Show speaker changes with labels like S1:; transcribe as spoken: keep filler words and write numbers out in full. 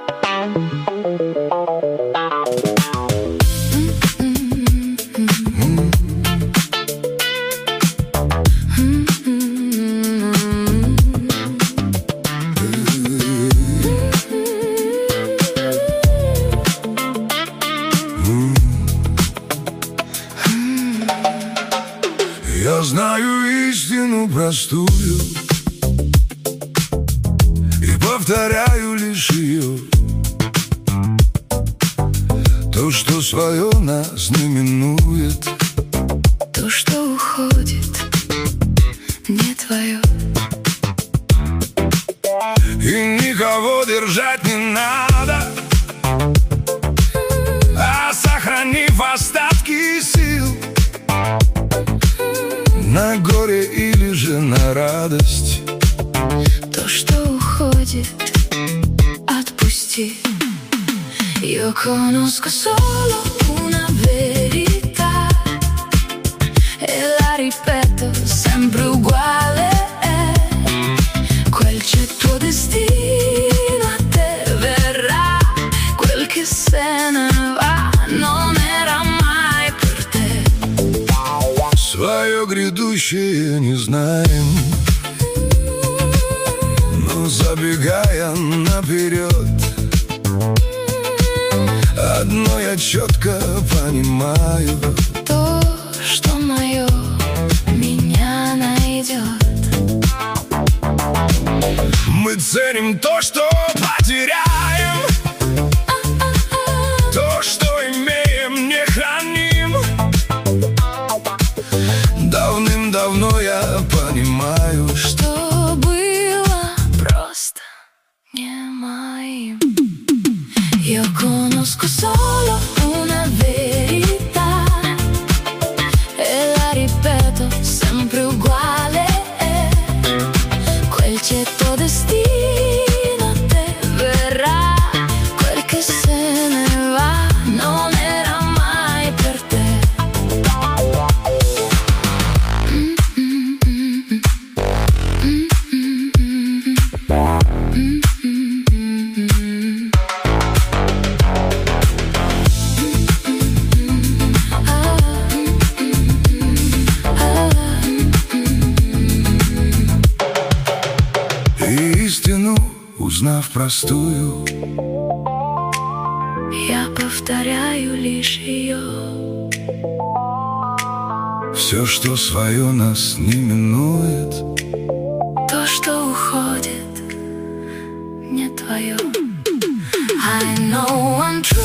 S1: Я знаю истину простую и повторяю лишь ее. То, что свое нас не минует,
S2: то, что уходит, не твое.
S1: И никого держать не надо, а сохранив остатки сил на горе или же на радость.
S2: То, что уходит, отпусти. Io conosco solo una verità e la ripeto sempre uguale. Quel c'è tuo destino, a te verrà. Quel che se ne va non era mai per te.
S1: Свое грядущее не знаем, но забегая наперед, одно я четко понимаю:
S2: то, что мое, меня найдет.
S1: Мы ценим то, что потеряем, то, что имеем, не храним. Давным-давно я понимаю,
S2: что было просто не моим. Io conosco solo una verità e la ripeto sempre uguale. Quel c'è tuo destino, a te verrà. Quel che se ne va non era mai per te.
S1: Истину узнав простую,
S2: я повторяю лишь ее.
S1: все, что свое нас не минует,
S2: то, что уходит, не твое. I know I'm true.